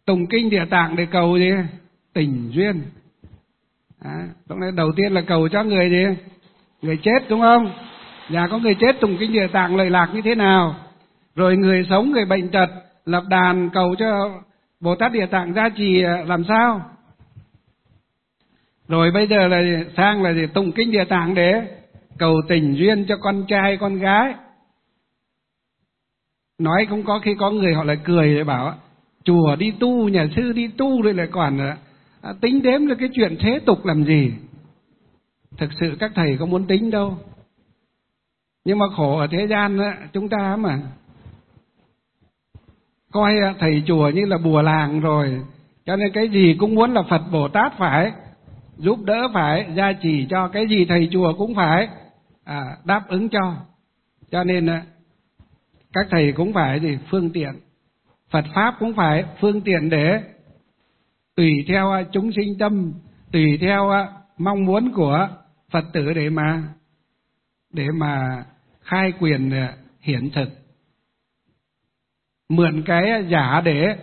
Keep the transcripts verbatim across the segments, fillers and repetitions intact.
tụng kinh Địa Tạng để cầu gì? Tình duyên. À, lúc này đầu tiên là cầu cho người gì? Người chết, đúng không? Nhà có người chết tụng kinh Địa Tạng lợi lạc như thế nào? Rồi người sống, người bệnh tật lập đàn cầu cho Bồ Tát Địa Tạng gia trì làm sao? Rồi bây giờ là sang là gì? Tụng kinh Địa Tạng để cầu tình duyên cho con trai con gái. Nói cũng có khi có người họ lại cười để bảo chùa đi tu, nhà sư đi tu rồi lại còn à, tính đếm được cái chuyện thế tục làm gì. Thực sự các thầy có muốn tính đâu. Nhưng mà khổ ở thế gian đó, chúng ta mà coi thầy chùa như là bùa làng rồi, cho nên cái gì cũng muốn là Phật Bồ Tát phải giúp đỡ, phải gia trì cho, cái gì thầy chùa cũng phải à, đáp ứng cho. Cho nên các thầy cũng phải gì phương tiện, Phật Pháp cũng phải phương tiện để tùy theo chúng sinh tâm, tùy theo mong muốn của Phật tử để mà để mà khai quyền hiển thực. Mượn cái giả để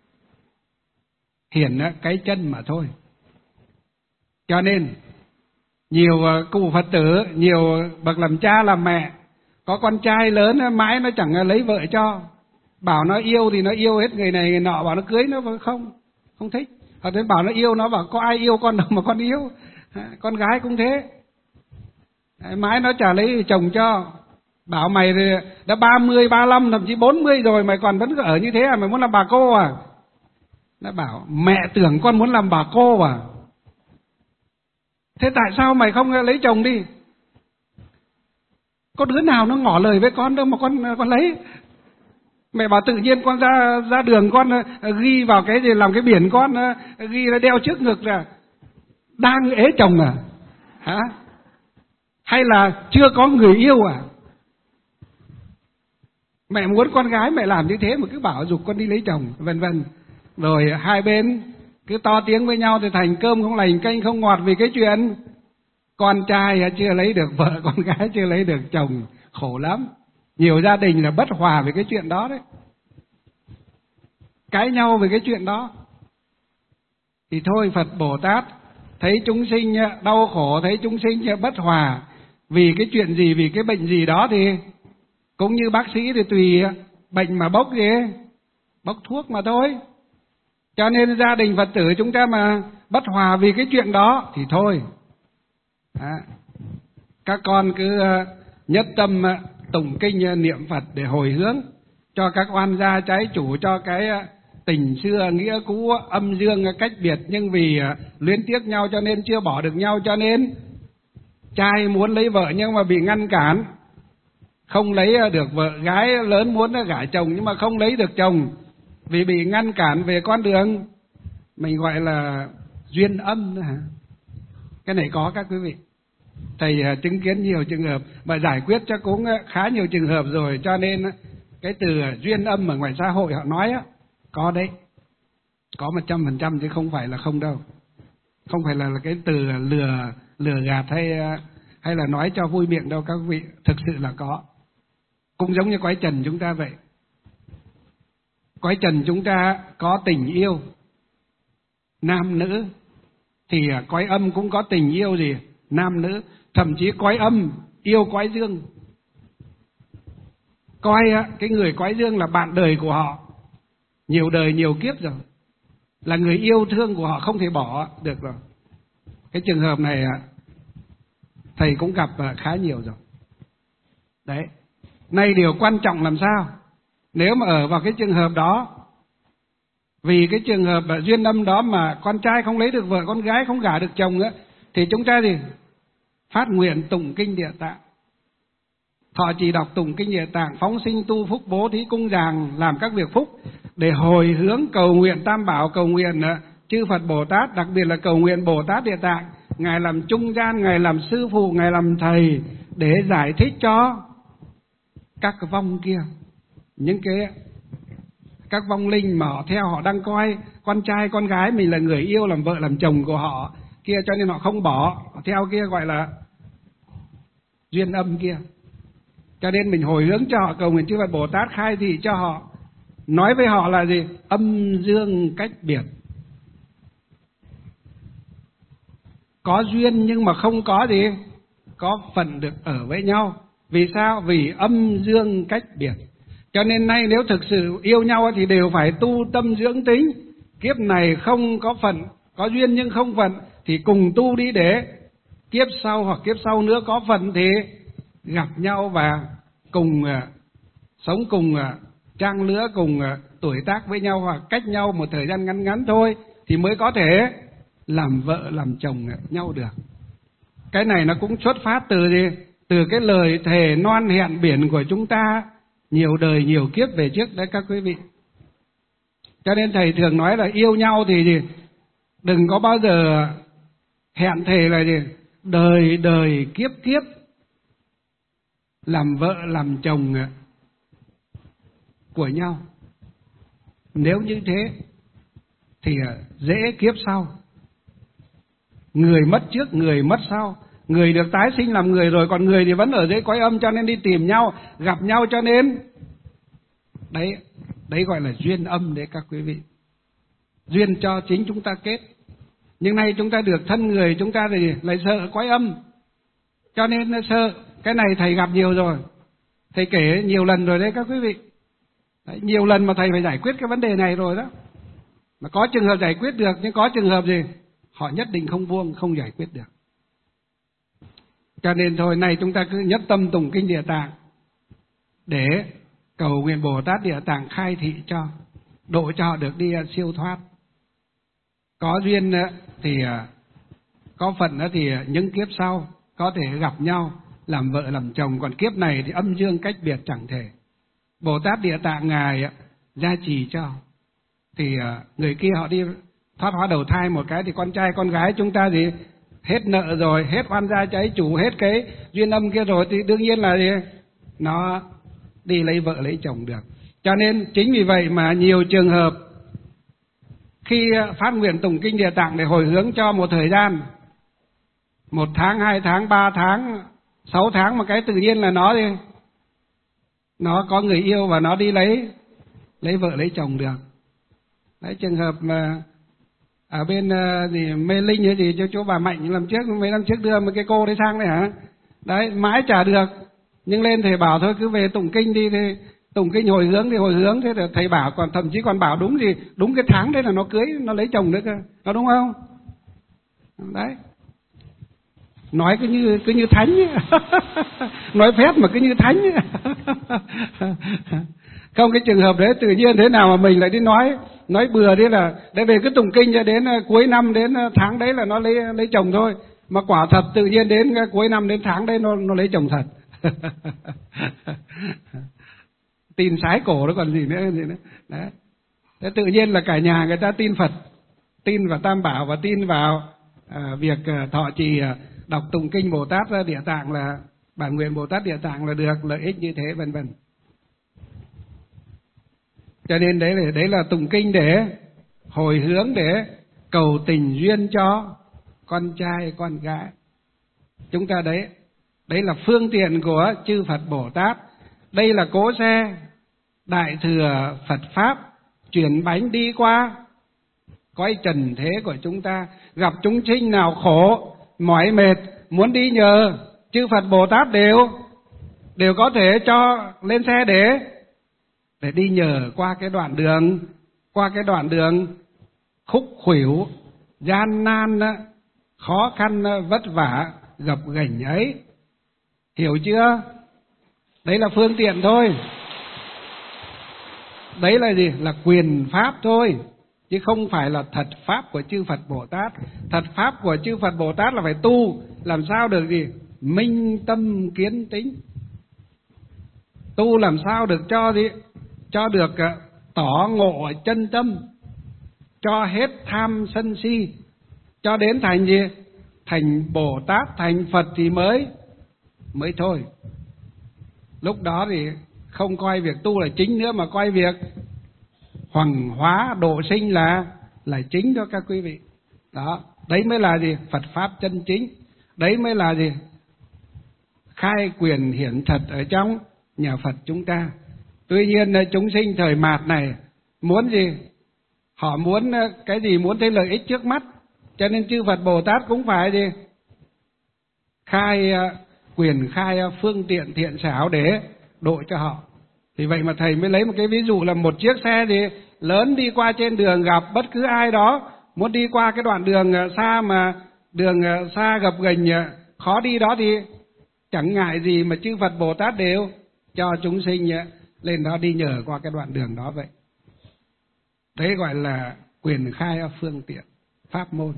hiển cái chân mà thôi. Cho nên nhiều cụ Phật tử, nhiều bậc làm cha làm mẹ có con trai lớn mãi nó chẳng lấy vợ cho, bảo nó yêu thì nó yêu hết người này người nọ, bảo nó cưới nó không không thích, hoặc đến bảo nó yêu nó bảo có ai yêu con đâu mà con yêu. Con gái cũng thế, mãi nó chả lấy chồng cho, bảo mày đã ba mươi, ba mươi lăm, thậm chí bốn mươi rồi mày còn vẫn ở như thế à, mày muốn làm bà cô à? Nó bảo mẹ tưởng con muốn làm bà cô à? Thế tại sao mày không lấy chồng đi? Có đứa nào nó ngỏ lời với con đâu mà con con lấy. Mẹ bảo tự nhiên con ra ra đường con ghi vào cái gì, làm cái biển con ghi là đeo trước ngực là đang ế chồng à? Hả? Hay là chưa có người yêu à? Mẹ muốn con gái mẹ làm như thế mà cứ bảo giục con đi lấy chồng, vân vân. Rồi hai bên cứ to tiếng với nhau thì thành cơm không lành canh không ngọt, vì cái chuyện con trai chưa lấy được vợ, con gái chưa lấy được chồng, khổ lắm. Nhiều gia đình là bất hòa về cái chuyện đó đấy, cãi nhau về cái chuyện đó. Thì thôi, Phật Bồ Tát thấy chúng sinh đau khổ, thấy chúng sinh bất hòa vì cái chuyện gì, vì cái bệnh gì đó, thì cũng như bác sĩ thì tùy bệnh mà bốc gì, bốc thuốc mà thôi. Cho nên gia đình Phật tử chúng ta mà bất hòa vì cái chuyện đó thì thôi. À, các con cứ nhất tâm tụng kinh niệm Phật để hồi hướng cho các oan gia trái chủ, cho cái tình xưa nghĩa cũ âm dương cách biệt, nhưng vì luyến tiếc nhau cho nên chưa bỏ được nhau, cho nên trai muốn lấy vợ nhưng mà bị ngăn cản, không lấy được vợ. Gái lớn muốn gả chồng nhưng mà không lấy được chồng vì bị ngăn cản về con đường mình gọi là duyên âm nữa hả? Cái này có các quý vị. Thầy chứng kiến nhiều trường hợp mà giải quyết cho cũng khá nhiều trường hợp rồi, cho nên cái từ duyên âm ở ngoài xã hội họ nói á, có đấy, có một trăm phần trăm chứ không phải là không đâu. Không phải là cái từ lừa lừa gạt hay hay là nói cho vui miệng đâu các quý vị, thực sự là có. Cũng giống như cõi trần chúng ta vậy. Cõi trần chúng ta có tình yêu nam nữ, thì cõi âm cũng có tình yêu gì nam nữ, thậm chí cõi âm yêu cõi dương. Coi cái người cõi dương là bạn đời của họ nhiều đời nhiều kiếp rồi, là người yêu thương của họ không thể bỏ được rồi. Cái trường hợp này thầy cũng gặp khá nhiều rồi. Đấy, nay điều quan trọng làm sao nếu mà ở vào cái trường hợp đó, vì cái trường hợp duyên âm đó mà con trai không lấy được vợ, con gái không gả được chồng nữa, thì chúng ta gì phát nguyện tụng kinh Địa Tạng, thọ trì đọc tụng kinh Địa Tạng, phóng sinh tu phúc, bố thí cung giàng, làm các việc phúc để hồi hướng cầu nguyện Tam Bảo, cầu nguyện chư Phật Bồ Tát, đặc biệt là cầu nguyện Bồ Tát Địa Tạng, ngài làm trung gian, ngài làm sư phụ, ngài làm thầy để giải thích cho các vong kia, những cái các vong linh mà họ theo, họ đang coi con trai con gái mình là người yêu, làm vợ làm chồng của họ kia, cho nên họ không bỏ, họ theo kia gọi là duyên âm kia. Cho nên mình hồi hướng cho họ, cầu nguyện chư Phật Bồ Tát khai thị cho họ nói với họ là gì? Âm dương cách biệt. Có duyên nhưng mà không có gì? Có phận được ở với nhau. Vì sao? Vì âm dương cách biệt. Cho nên nay nếu thực sự yêu nhau thì đều phải tu tâm dưỡng tính. Kiếp này không có phận, có duyên nhưng không phận thì cùng tu đi, để kiếp sau hoặc kiếp sau nữa có phận thì gặp nhau và cùng uh, sống cùng uh, trang lứa, cùng uh, tuổi tác với nhau, hoặc cách nhau một thời gian ngắn ngắn thôi thì mới có thể làm vợ làm chồng nhau được. Cái này nó cũng xuất phát từ gì? Từ cái lời thề non hẹn biển của chúng ta nhiều đời nhiều kiếp về trước đấy các quý vị. Cho nên thầy thường nói là yêu nhau thì gì? Đừng có bao giờ hẹn thề là gì? Đời đời kiếp kiếp làm vợ làm chồng của nhau. Nếu như thế thì dễ kiếp sau. Người mất trước, người mất sau. Người được tái sinh làm người rồi, còn người thì vẫn ở dưới cõi âm, cho nên đi tìm nhau, gặp nhau, cho nên đấy, đấy gọi là duyên âm đấy các quý vị. Duyên cho chính chúng ta kết. Nhưng nay chúng ta được thân người, chúng ta thì lại sợ cõi âm, cho nên nó sợ. Cái này thầy gặp nhiều rồi, thầy kể nhiều lần rồi đấy các quý vị. Đấy, nhiều lần mà thầy phải giải quyết cái vấn đề này rồi đó. Mà có trường hợp giải quyết được, nhưng có trường hợp gì họ nhất định không buông, không giải quyết được. Cho nên thôi, nay chúng ta cứ nhất tâm tụng kinh Địa Tạng để cầu nguyện Bồ Tát Địa Tạng khai thị cho, độ cho họ được đi siêu thoát. Có duyên thì có phận thì những kiếp sau có thể gặp nhau làm vợ làm chồng, còn kiếp này thì âm dương cách biệt chẳng thể. Bồ Tát Địa Tạng ngài gia trì cho thì người kia họ đi thoát hóa đầu thai một cái thì con trai con gái chúng ta thì hết nợ rồi, hết oan gia trái chủ, hết cái duyên âm kia rồi thì đương nhiên là gì? Nó đi lấy vợ lấy chồng được. Cho nên chính vì vậy mà nhiều trường hợp khi phát nguyện tụng kinh Địa Tạng để hồi hướng cho một thời gian, một tháng, hai tháng, ba tháng, sáu tháng, một cái tự nhiên là nó đi, nó có người yêu và nó đi lấy lấy vợ lấy chồng được. Đấy, trường hợp mà ở bên uh, gì Mê Linh hay gì cho chỗ bà Mạnh làm trước mấy năm trước đưa một cái cô đấy sang đấy hả? Đấy, mãi chả được. Nhưng lên thầy bảo thôi cứ về tụng kinh đi, thì tụng kinh hồi hướng thì hồi hướng, thế là thầy bảo, còn thậm chí còn bảo đúng gì, đúng cái tháng đấy là nó cưới, nó lấy chồng nữa cơ. Nó đúng không? Đấy. Nói cứ như cứ như thánh nói phép mà cứ như thánh không, cái trường hợp đấy tự nhiên thế nào mà mình lại đi nói nói bừa đi là để về cứ tụng kinh cho đến cuối năm, đến tháng đấy là nó lấy lấy chồng thôi, mà quả thật tự nhiên đến cuối năm đến tháng đấy nó nó lấy chồng thật tin sái cổ đó còn gì nữa, gì nữa. Đấy. Thế tự nhiên là cả nhà người ta tin Phật, tin vào Tam Bảo và tin vào à, việc à, thọ trì à, đọc tụng kinh Bồ Tát Địa Tạng, là bản nguyện Bồ Tát Địa Tạng là được lợi ích như thế, vân vân. Cho nên đấy là đấy là tụng kinh để hồi hướng, để cầu tình duyên cho con trai con gái chúng ta. Đấy, đấy là phương tiện của chư Phật Bồ Tát. Đây là cỗ xe đại thừa Phật pháp chuyển bánh đi qua cõi trần thế của chúng ta. Gặp chúng sinh nào khổ mỏi mệt muốn đi nhờ, chư Phật Bồ Tát đều đều có thể cho lên xe để để đi nhờ qua cái đoạn đường, qua cái đoạn đường khúc khuỷu, gian nan, khó khăn, vất vả, gập ghềnh ấy. Hiểu chưa? Đấy là phương tiện thôi. Đấy là gì? Là quyền pháp thôi, chứ không phải là thật pháp của chư Phật Bồ Tát. Thật pháp của chư Phật Bồ Tát là phải tu làm sao được gì? Minh tâm kiến tính. Tu làm sao được cho gì? Cho được uh, tỏ ngộ chân tâm, cho hết tham sân si, cho đến thành gì? Thành Bồ Tát, thành Phật thì mới mới thôi. Lúc đó thì không coi việc tu là chính nữa, mà coi việc hoằng hóa độ sinh là là chính đó các quý vị. Đó, đấy mới là gì? Phật pháp chân chính. Đấy mới là gì? Khai quyền hiển thật ở trong nhà Phật chúng ta. Tuy nhiên chúng sinh thời mạt này muốn gì? Họ muốn cái gì? Muốn thấy lợi ích trước mắt. Cho nên chư Phật Bồ Tát cũng phải gì? Khai quyền, khai phương tiện thiện xảo để độ cho họ. Vì vậy mà thầy mới lấy một cái ví dụ là một chiếc xe gì lớn đi qua trên đường, gặp bất cứ ai đó muốn đi qua cái đoạn đường xa mà đường xa gập ghềnh khó đi đó thì chẳng ngại gì mà chư Phật Bồ Tát đều cho chúng sinh lên đó đi nhờ qua cái đoạn đường đó vậy. Đấy gọi là quyền khai phương tiện pháp môn.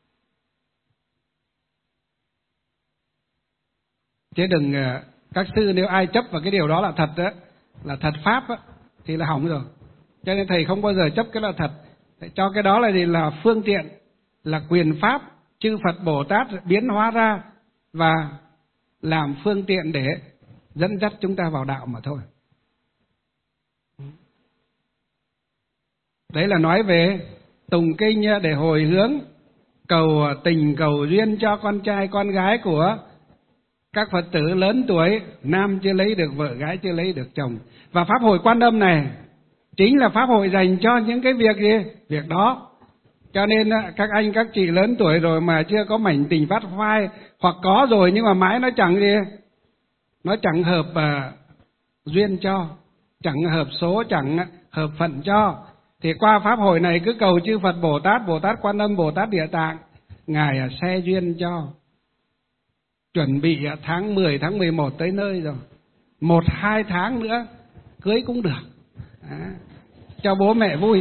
Chứ đừng, các sư nếu ai chấp vào cái điều đó là thật đó, là thật pháp đó, thì là hỏng rồi. Cho nên thầy không bao giờ chấp cái là thật. Cho cái đó là gì? Là phương tiện, là quyền pháp chư Phật Bồ Tát biến hóa ra và làm phương tiện để dẫn dắt chúng ta vào đạo mà thôi. Đấy là nói về tùng kinh để hồi hướng, cầu tình cầu duyên cho con trai con gái của các Phật tử lớn tuổi, nam chưa lấy được vợ, gái chưa lấy được chồng. Và pháp hội Quan Âm này chính là pháp hội dành cho những cái việc gì? Việc đó. Cho nên các anh các chị lớn tuổi rồi mà chưa có mảnh tình phát phai, hoặc có rồi nhưng mà mãi nó chẳng gì, nó chẳng hợp uh, duyên cho, chẳng hợp số, chẳng hợp phận cho, thì qua pháp hội này cứ cầu chư Phật Bồ Tát, Bồ Tát Quan Âm, Bồ Tát Địa Tạng, Ngài xe duyên cho. Chuẩn bị tháng mười, tháng mười một tới nơi rồi, một hai tháng nữa cưới cũng được. À, cho bố mẹ vui.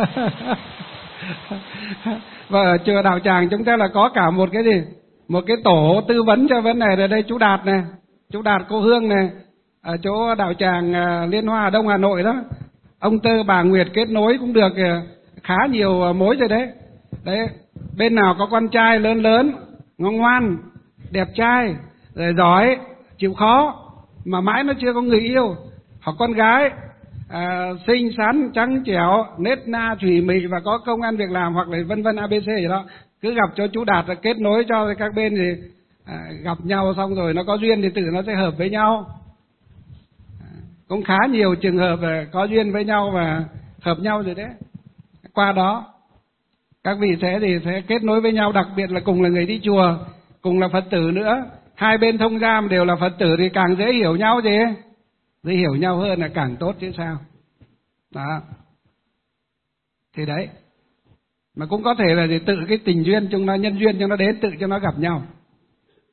Và ở chùa Đạo Tràng chúng ta là có cả một cái gì, một cái tổ tư vấn cho vấn đề. Ở đây chú Đạt này, chú Đạt cô Hương này, ở chỗ Đạo Tràng Liên Hoa Đông Hà Nội đó, ông Tơ bà Nguyệt kết nối cũng được khá nhiều mối rồi đấy. Đấy, bên nào có con trai lớn lớn, ngoan ngoan, đẹp trai, rồi giỏi, chịu khó mà mãi nó chưa có người yêu, hoặc con gái à, xinh xắn, trắng trẻo, nết na, thủy mị và có công ăn việc làm, hoặc là vân vân a bê xê gì đó, cứ gặp cho chú Đạt là kết nối cho các bên thì à, gặp nhau xong rồi nó có duyên thì tự nó sẽ hợp với nhau. À, cũng khá nhiều trường hợp có duyên với nhau và hợp nhau rồi đấy. Qua đó các vị sẽ thì sẽ kết nối với nhau, đặc biệt là cùng là người đi chùa, cùng là Phật tử nữa, hai bên thông giam đều là Phật tử thì càng dễ hiểu nhau gì, dễ hiểu nhau hơn là càng tốt chứ sao. Đó. Thì đấy. Mà cũng có thể là gì, tự cái tình duyên chúng nó, nhân duyên cho nó đến, tự cho nó gặp nhau.